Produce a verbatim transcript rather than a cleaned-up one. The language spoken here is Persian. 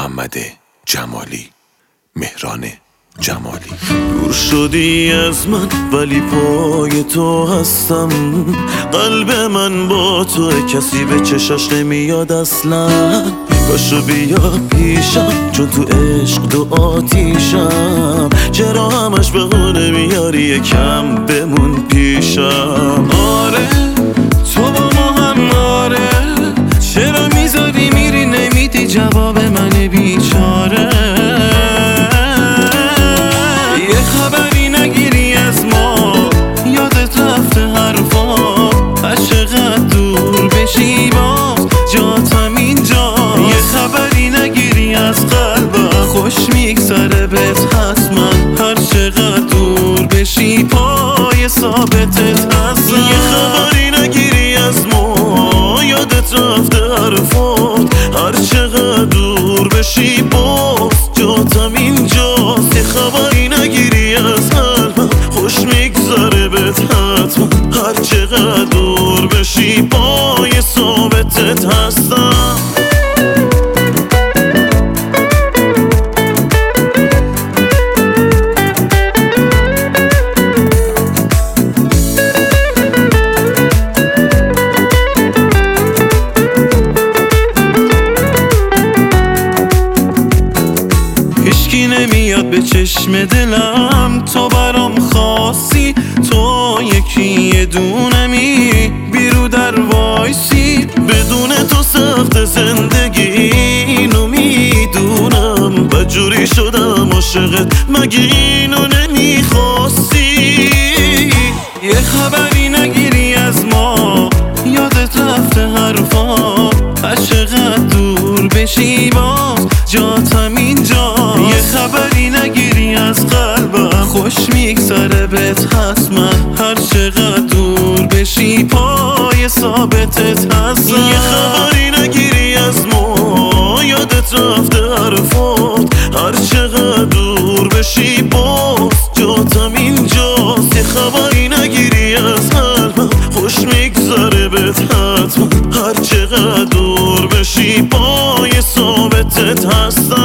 محمد جمالی، مهران جمالی. دور شدی از من ولی پای تو هستم، قلب من با تو، کسی به چشاش نمیاد اصلا. باشو بیا پیشم چون تو عشق دو آتیشم، چرا همش بهونه میاری یکم بمون پیشم. آره تو با ما هم، آره چرا میذاری میری نمیدی جواب من بیچاره. یه خبری نگیری از ما، یادت رفته حرفا، از چقدر دور بشی باز جاتم اینجا. یه خبری نگیری از قلبم، خوش میگذره بهت حتما، هر چقدر دور بشی پای ثابتت هستم. یه خبری نگیری از ما، یادت رفته حرفات، هر چقدر دور بشی باز جاتم اینجاست. یه خبری نگیری از قلبم، خوش میگذره بهت حتما، هر چقدر دور بشی پای ثابتت هستم. هیچکی نمیاد به چشم دلم، تو برام خاصی، تو یکی یه دونمی، بیرو در وایسی. بدون تو سخت زندگی اینو میدونم، بجوری شدم عاشقت مگه اینو نمیخواستی. یه خبری نگیری از ما، یادت رفته حرفا، از چقدر دور بشی باز جاتم اینجا. یه خبری نگیری از قلبم، خوش میگذره بهت حتما، هر چقدر دور بشی پای ثابتت هستم. یه خبری نگیری از ما، یادت رفته حرفات، هر چقدر دور بشی باز جاتم اینجاست. یه خبری نگیری از قلبم، خوش میگذره بهت حتما، هر چقدر دور بشی پای ثابتت هستم.